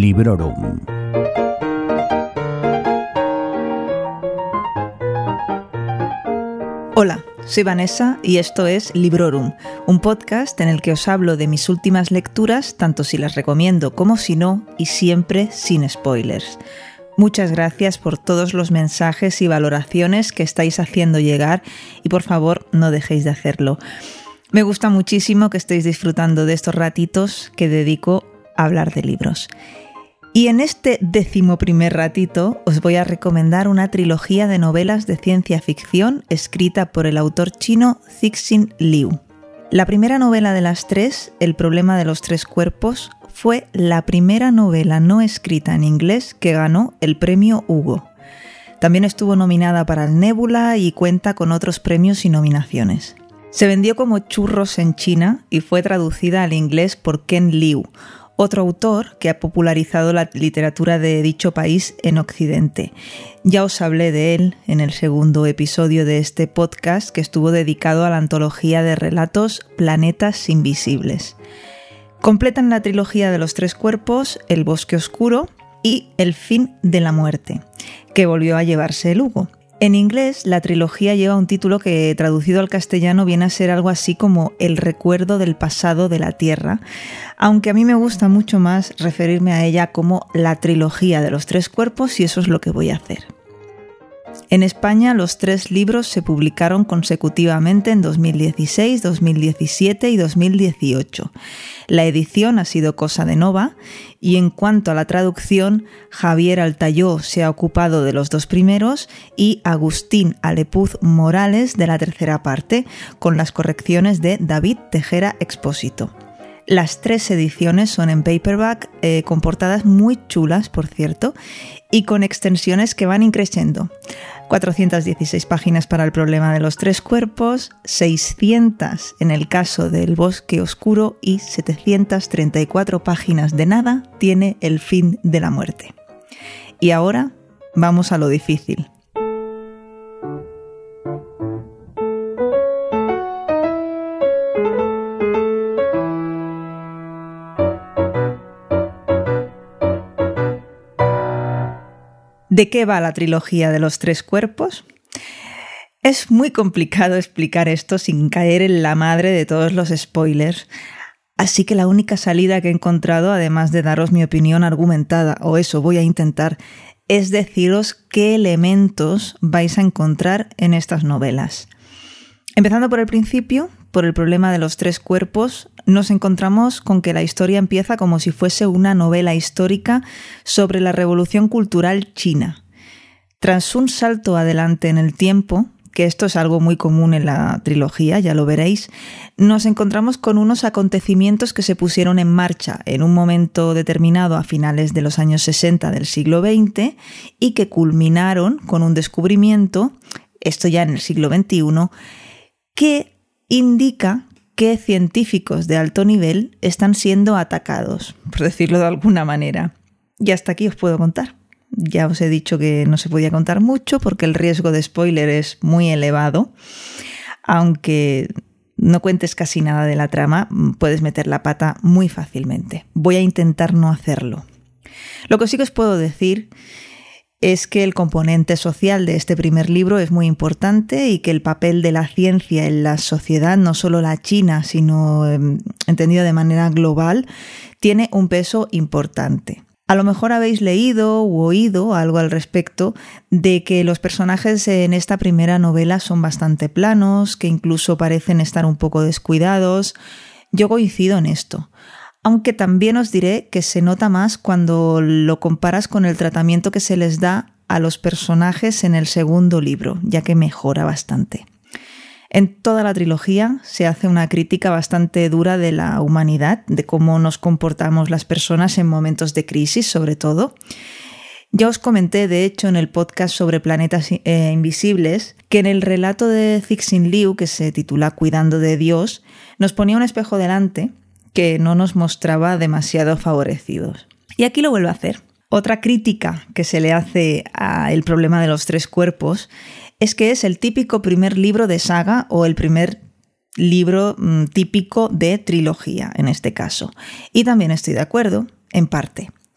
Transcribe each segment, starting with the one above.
Librorum. Hola, soy Vanessa y esto es Librorum, un podcast en el que os hablo de mis últimas lecturas, tanto si las recomiendo como si no, y siempre sin spoilers. Muchas gracias por todos los mensajes y valoraciones que estáis haciendo llegar y por favor no dejéis de hacerlo. Me gusta muchísimo que estéis disfrutando de estos ratitos que dedico a hablar de libros. Y en este 11º ratito os voy a recomendar una trilogía de novelas de ciencia ficción escrita por el autor chino Cixin Liu. La primera novela de las tres, El problema de los tres cuerpos, fue la primera novela no escrita en inglés que ganó el premio Hugo. También estuvo nominada para el Nebula y cuenta con otros premios y nominaciones. Se vendió como churros en China y fue traducida al inglés por Ken Liu, otro autor que ha popularizado la literatura de dicho país en Occidente. Ya os hablé de él en el segundo episodio de este podcast que estuvo dedicado a la antología de relatos Planetas Invisibles. Completan la trilogía de los tres cuerpos, El bosque oscuro y El fin de la muerte, que volvió a llevarse el Hugo. En inglés, la trilogía lleva un título que, traducido al castellano, viene a ser algo así como El recuerdo del pasado de la Tierra, aunque a mí me gusta mucho más referirme a ella como la trilogía de los tres cuerpos y eso es lo que voy a hacer. En España, los tres libros se publicaron consecutivamente en 2016, 2017 y 2018. La edición ha sido cosa de Nova y en cuanto a la traducción, Javier Altayó se ha ocupado de los dos primeros y Agustín Alepuz Morales de la tercera parte, con las correcciones de David Tejera Expósito. Las tres ediciones son en paperback, con portadas muy chulas, por cierto, y con extensiones que van increciendo. 416 páginas para El problema de los tres cuerpos, 600 en el caso del bosque oscuro y 734 páginas de nada tiene El fin de la muerte. Y ahora vamos a lo difícil. ¿De qué va la trilogía de los tres cuerpos? Es muy complicado explicar esto sin caer en la madre de todos los spoilers, así que la única salida que he encontrado, además de daros mi opinión argumentada, o eso voy a intentar, es deciros qué elementos vais a encontrar en estas novelas. Empezando por el principio, por El problema de los tres cuerpos, nos encontramos con que la historia empieza como si fuese una novela histórica sobre la revolución cultural china. Tras un salto adelante en el tiempo, que esto es algo muy común en la trilogía, ya lo veréis, nos encontramos con unos acontecimientos que se pusieron en marcha en un momento determinado a finales de los años 60 del siglo XX y que culminaron con un descubrimiento, esto ya en el siglo XXI, que indica que científicos de alto nivel están siendo atacados, por decirlo de alguna manera. Y hasta aquí os puedo contar. Ya os he dicho que no se podía contar mucho porque el riesgo de spoiler es muy elevado. Aunque no cuentes casi nada de la trama, puedes meter la pata muy fácilmente. Voy a intentar no hacerlo. Lo que sí que os puedo decir es que el componente social de este primer libro es muy importante y que el papel de la ciencia en la sociedad, no solo la china, sino entendido de manera global, tiene un peso importante. A lo mejor habéis leído u oído algo al respecto de que los personajes en esta primera novela son bastante planos, que incluso parecen estar un poco descuidados. Yo coincido en esto. Aunque también os diré que se nota más cuando lo comparas con el tratamiento que se les da a los personajes en el segundo libro, ya que mejora bastante. En toda la trilogía se hace una crítica bastante dura de la humanidad, de cómo nos comportamos las personas en momentos de crisis, sobre todo. Ya os comenté, de hecho, en el podcast sobre Planetas Invisibles, que en el relato de Cixin Liu, que se titula Cuidando de Dios, nos ponía un espejo delante que no nos mostraba demasiado favorecidos. Y aquí lo vuelvo a hacer. Otra crítica que se le hace a El problema de los tres cuerpos es que es el típico primer libro de saga o el primer libro típico de trilogía, en este caso. Y también estoy de acuerdo, en parte.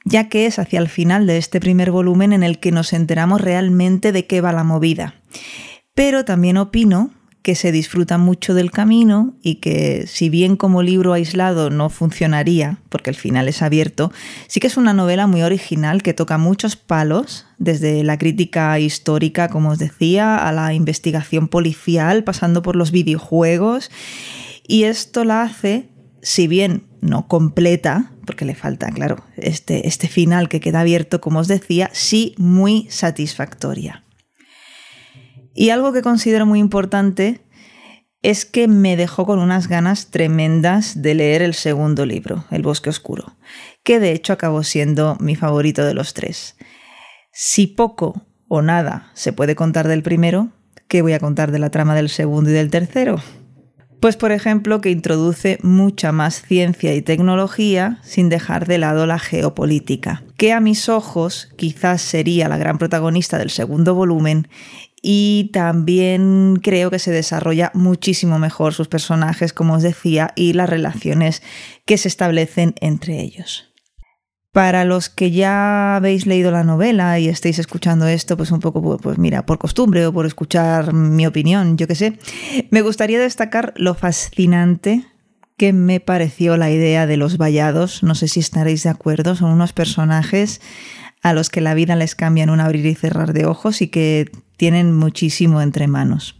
ya que es hacia el final de este primer volumen en el que nos enteramos realmente de qué va la movida. Pero también opino que se disfruta mucho del camino y que, si bien como libro aislado no funcionaría, porque el final es abierto, sí que es una novela muy original que toca muchos palos, desde la crítica histórica, como os decía, a la investigación policial, pasando por los videojuegos, y esto la hace, si bien no completa, porque le falta, claro, este final que queda abierto, como os decía, sí muy satisfactoria. Y algo que considero muy importante es que me dejó con unas ganas tremendas de leer el segundo libro, El Bosque Oscuro, que de hecho acabó siendo mi favorito de los tres. Si poco o nada se puede contar del primero, ¿qué voy a contar de la trama del segundo y del tercero? Pues, por ejemplo, que introduce mucha más ciencia y tecnología sin dejar de lado la geopolítica, que a mis ojos quizás sería la gran protagonista del segundo volumen, y también creo que se desarrolla muchísimo mejor sus personajes, como os decía, y las relaciones que se establecen entre ellos. Para los que ya habéis leído la novela y estéis escuchando esto, pues un poco, pues mira, por costumbre o por escuchar mi opinión, yo qué sé, me gustaría destacar lo fascinante que me pareció la idea de los vallados. No sé si estaréis de acuerdo, son unos personajes a los que la vida les cambia en un abrir y cerrar de ojos y que tienen muchísimo entre manos.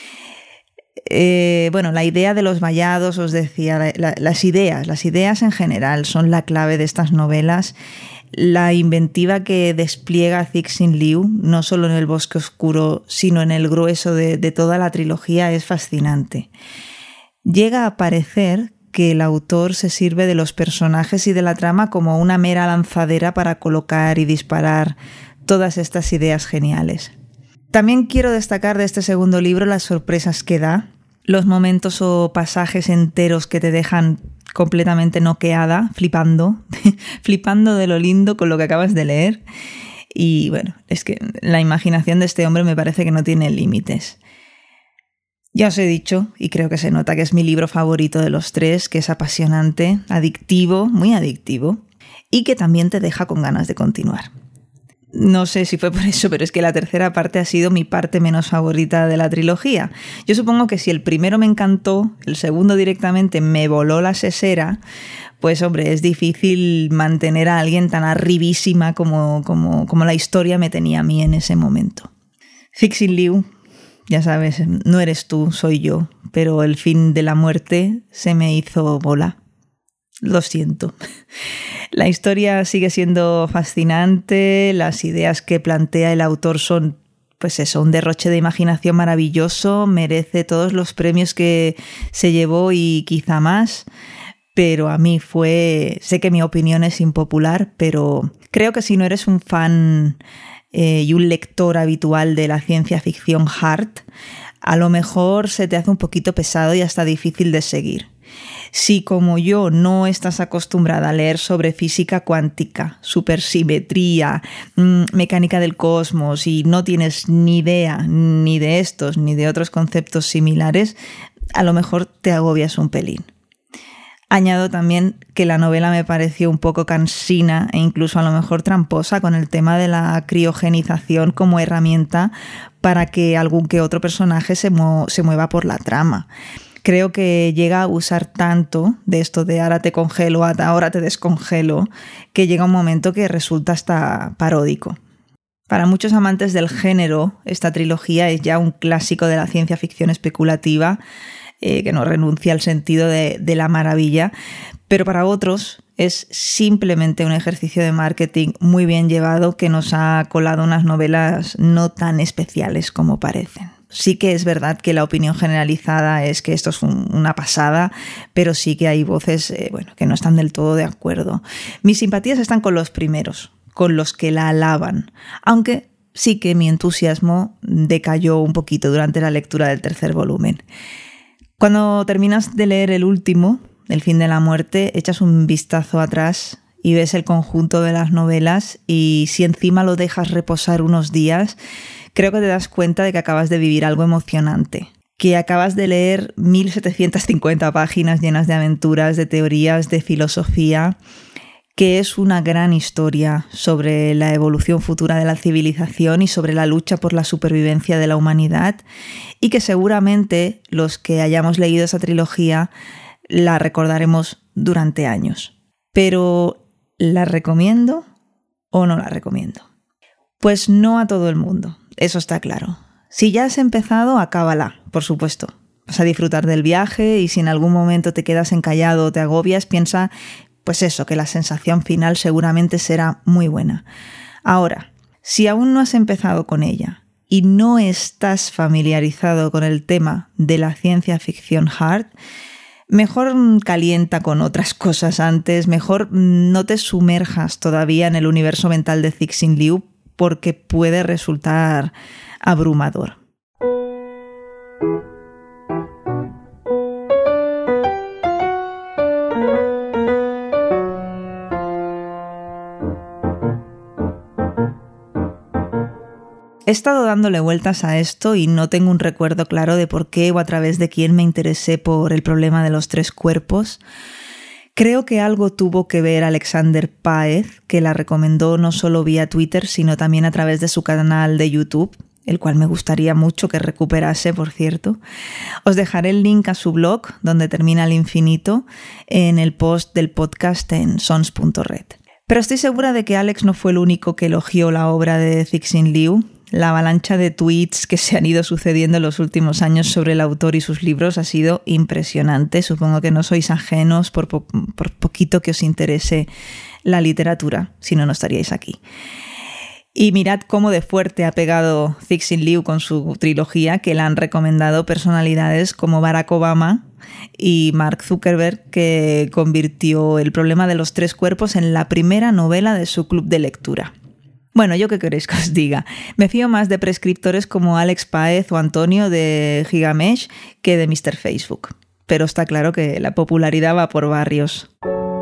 Bueno, la idea de los vallados, os decía, las ideas en general son la clave de estas novelas. La inventiva que despliega Cixin Liu, no solo en El Bosque Oscuro, sino en el grueso de toda la trilogía, es fascinante. Llega a parecer que el autor se sirve de los personajes y de la trama como una mera lanzadera para colocar y disparar todas estas ideas geniales. También quiero destacar de este segundo libro las sorpresas que da, los momentos o pasajes enteros que te dejan completamente noqueada, flipando de lo lindo con lo que acabas de leer. Y bueno, es que la imaginación de este hombre me parece que no tiene límites. Ya os he dicho, y creo que se nota que es mi libro favorito de los tres, que es apasionante, adictivo, muy adictivo, y que también te deja con ganas de continuar. No sé si fue por eso, pero es que la tercera parte ha sido mi parte menos favorita de la trilogía. Yo supongo que si el primero me encantó, el segundo directamente me voló la sesera, pues hombre, es difícil mantener a alguien tan arribísima como la historia me tenía a mí en ese momento. Cixin Liu, ya sabes, no eres tú, soy yo, pero el fin de la muerte se me hizo bola. Lo siento. La historia sigue siendo fascinante, las ideas que plantea el autor son, pues eso, un derroche de imaginación maravilloso, merece todos los premios que se llevó y quizá más, pero a mí sé que mi opinión es impopular, pero creo que si no eres un fan y un lector habitual de la ciencia ficción hard, a lo mejor se te hace un poquito pesado y hasta difícil de seguir. Si como yo no estás acostumbrada a leer sobre física cuántica, supersimetría, mecánica del cosmos y no tienes ni idea ni de estos ni de otros conceptos similares, a lo mejor te agobias un pelín. Añado también que la novela me pareció un poco cansina e incluso a lo mejor tramposa con el tema de la criogenización como herramienta para que algún que otro personaje se mueva por la trama. Creo que llega a usar tanto de esto de ahora te congelo, ahora te descongelo, que llega un momento que resulta hasta paródico. Para muchos amantes del género, esta trilogía es ya un clásico de la ciencia ficción especulativa, que no renuncia al sentido de la maravilla, pero para otros es simplemente un ejercicio de marketing muy bien llevado que nos ha colado unas novelas no tan especiales como parecen. Sí que es verdad que la opinión generalizada es que esto es una pasada, pero sí que hay voces que no están del todo de acuerdo. Mis simpatías están con los primeros, con los que la alaban, aunque sí que mi entusiasmo decayó un poquito durante la lectura del tercer volumen. Cuando terminas de leer el último, El fin de la muerte, echas un vistazo atrás y ves el conjunto de las novelas y si encima lo dejas reposar unos días, creo que te das cuenta de que acabas de vivir algo emocionante, que acabas de leer 1750 páginas llenas de aventuras, de teorías, de filosofía, que es una gran historia sobre la evolución futura de la civilización y sobre la lucha por la supervivencia de la humanidad, y que seguramente los que hayamos leído esa trilogía la recordaremos durante años. Pero, ¿la recomiendo o no la recomiendo? Pues no a todo el mundo, eso está claro. Si ya has empezado, acábala, por supuesto. Vas a disfrutar del viaje y si en algún momento te quedas encallado o te agobias, piensa, pues eso, que la sensación final seguramente será muy buena. Ahora, si aún no has empezado con ella y no estás familiarizado con el tema de la ciencia ficción hard, mejor calienta con otras cosas antes, mejor no te sumerjas todavía en el universo mental de Cixin Liu porque puede resultar abrumador. He estado dándole vueltas a esto y no tengo un recuerdo claro de por qué o a través de quién me interesé por el problema de los 3 cuerpos. Creo que algo tuvo que ver Alexander Páez, que la recomendó no solo vía Twitter, sino también a través de su canal de YouTube, el cual me gustaría mucho que recuperase, por cierto. Os dejaré el link a su blog, donde termina el infinito, en el post del podcast en sons.red. Pero estoy segura de que Alex no fue el único que elogió la obra de Cixin Liu. La avalancha de tweets que se han ido sucediendo en los últimos años sobre el autor y sus libros ha sido impresionante. Supongo que no sois ajenos por poquito que os interese la literatura, si no, no estaríais aquí. Y mirad cómo de fuerte ha pegado Cixin Liu con su trilogía, que la han recomendado personalidades como Barack Obama y Mark Zuckerberg, que convirtió El problema de los 3 cuerpos en la primera novela de su club de lectura. Bueno, ¿yo qué queréis que os diga? Me fío más de prescriptores como Alex Páez o Antonio de Gigamesh que de Mr. Facebook. Pero está claro que la popularidad va por barrios.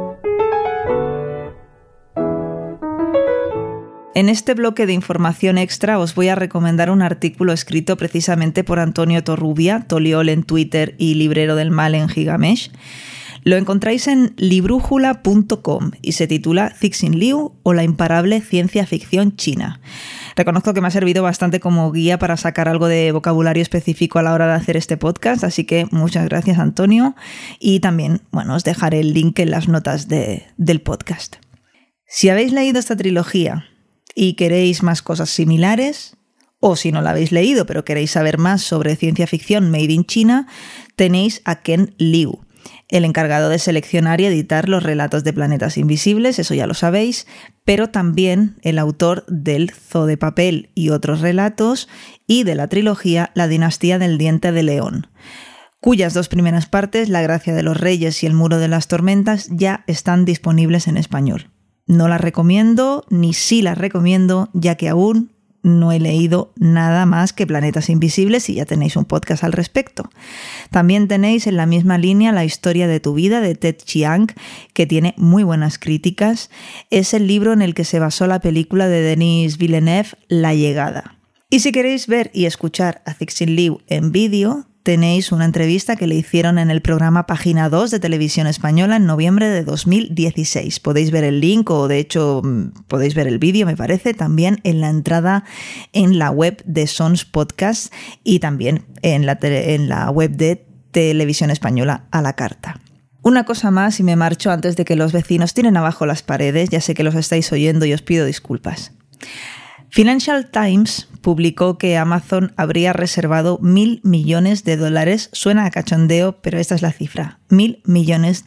En este bloque de información extra os voy a recomendar un artículo escrito precisamente por Antonio Torrubia, Toliol en Twitter y Librero del Mal en Gigamesh. Lo encontráis en librújula.com y se titula Cixin Liu o la imparable ciencia ficción china. Reconozco que me ha servido bastante como guía para sacar algo de vocabulario específico a la hora de hacer este podcast, así que muchas gracias, Antonio. Y también, bueno, os dejaré el link en las notas del podcast. Si habéis leído esta trilogía y queréis más cosas similares, o si no la habéis leído pero queréis saber más sobre ciencia ficción made in China, tenéis a Ken Liu, el encargado de seleccionar y editar los relatos de Planetas Invisibles, eso ya lo sabéis, pero también el autor del Zoo de Papel y otros relatos y de la trilogía La Dinastía del Diente de León, cuyas 2 primeras partes, La Gracia de los Reyes y El Muro de las Tormentas, ya están disponibles en español. No las recomiendo, ni sí las recomiendo, ya que aún no he leído nada más que Planetas Invisibles y ya tenéis un podcast al respecto. También tenéis en la misma línea La Historia de tu vida de Ted Chiang, que tiene muy buenas críticas. Es el libro en el que se basó la película de Denis Villeneuve, La Llegada. Y si queréis ver y escuchar a Cixin Liu en vídeo, tenéis una entrevista que le hicieron en el programa Página 2 de Televisión Española en noviembre de 2016. Podéis ver el link o de hecho podéis ver el vídeo, me parece, también en la entrada en la web de Sons Podcast y también en la web de Televisión Española a la carta. Una cosa más y me marcho antes de que los vecinos tiren abajo las paredes, ya sé que los estáis oyendo y os pido disculpas. Financial Times publicó que Amazon habría reservado $1.000 millones. Suena a cachondeo, pero esta es la cifra. $1.000 millones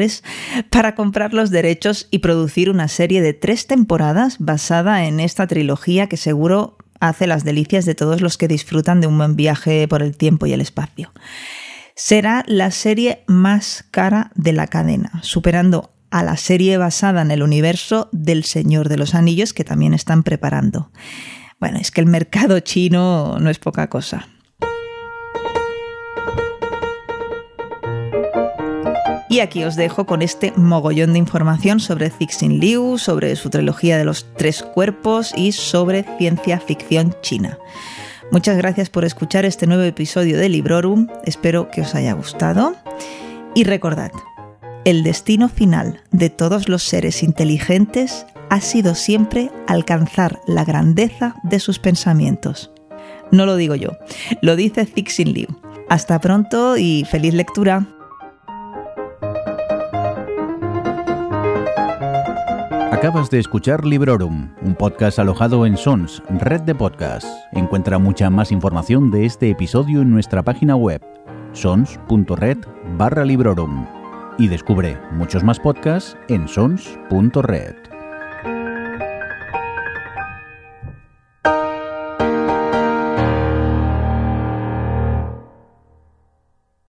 para comprar los derechos y producir una serie de 3 temporadas basada en esta trilogía que seguro hace las delicias de todos los que disfrutan de un buen viaje por el tiempo y el espacio. Será la serie más cara de la cadena, superando a la serie basada en el universo del Señor de los Anillos que también están preparando. Bueno, es que el mercado chino no es poca cosa. Y aquí os dejo con este mogollón de información sobre Cixin Liu, sobre su trilogía de los 3 cuerpos y sobre ciencia ficción china. Muchas gracias por escuchar este nuevo episodio de Librorum. Espero que os haya gustado. Y recordad, El destino final de todos los seres inteligentes ha sido siempre alcanzar la grandeza de sus pensamientos. No lo digo yo, lo dice Cixin Liu. Hasta pronto y feliz lectura. Acabas de escuchar Librorum, un podcast alojado en Sons, red de podcasts. Encuentra mucha más información de este episodio en nuestra página web, sons.red/Librorum. Y descubre muchos más podcasts en sons.red.